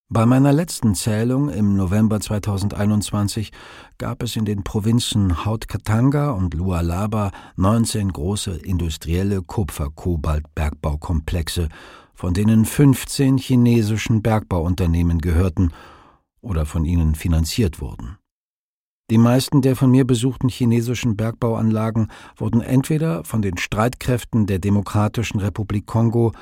Bei meiner letzten Zählung im November 2021 gab es in den Provinzen Haut-Katanga und Lualaba 19 große industrielle Kupfer-Kobalt-Bergbaukomplexe, von denen 15 chinesischen Bergbauunternehmen gehörten oder von ihnen finanziert wurden. Die meisten der von mir besuchten chinesischen Bergbauanlagen wurden entweder von den Streitkräften der Demokratischen Republik Kongo,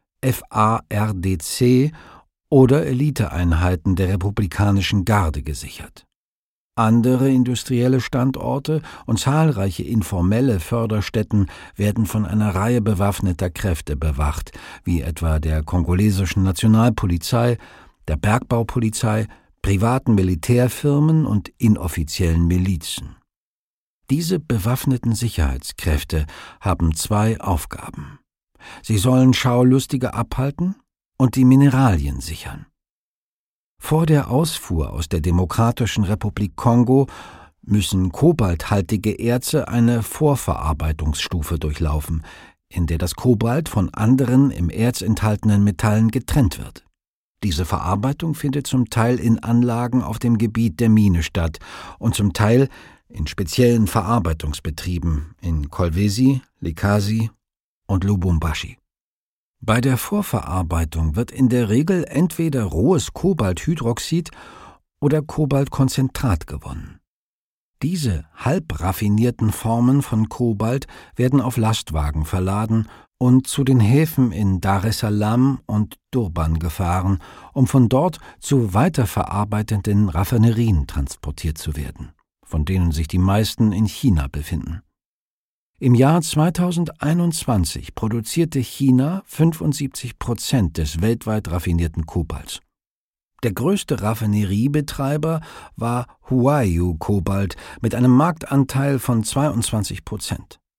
FARDC, oder Eliteeinheiten der Republikanischen Garde gesichert. Andere industrielle Standorte und zahlreiche informelle Förderstätten werden von einer Reihe bewaffneter Kräfte bewacht, wie etwa der kongolesischen Nationalpolizei, der Bergbaupolizei, privaten Militärfirmen und inoffiziellen Milizen. Diese bewaffneten Sicherheitskräfte haben zwei Aufgaben. Sie sollen Schaulustige abhalten und die Mineralien sichern. Vor der Ausfuhr aus der Demokratischen Republik Kongo müssen kobalthaltige Erze eine Vorverarbeitungsstufe durchlaufen, in der das Kobalt von anderen im Erz enthaltenen Metallen getrennt wird. Diese Verarbeitung findet zum Teil in Anlagen auf dem Gebiet der Mine statt und zum Teil in speziellen Verarbeitungsbetrieben in Kolwezi, Likasi und Lubumbashi. Bei der Vorverarbeitung wird in der Regel entweder rohes Kobalthydroxid oder Kobaltkonzentrat gewonnen. Diese halbraffinierten Formen von Kobalt werden auf Lastwagen verladen und zu den Häfen in Dar es Salaam und Durban gefahren, um von dort zu weiterverarbeitenden Raffinerien transportiert zu werden, von denen sich die meisten in China befinden. Im Jahr 2021 produzierte China 75% des weltweit raffinierten Kobalts. Der größte Raffineriebetreiber war Huaiyu Cobalt mit einem Marktanteil von 22%.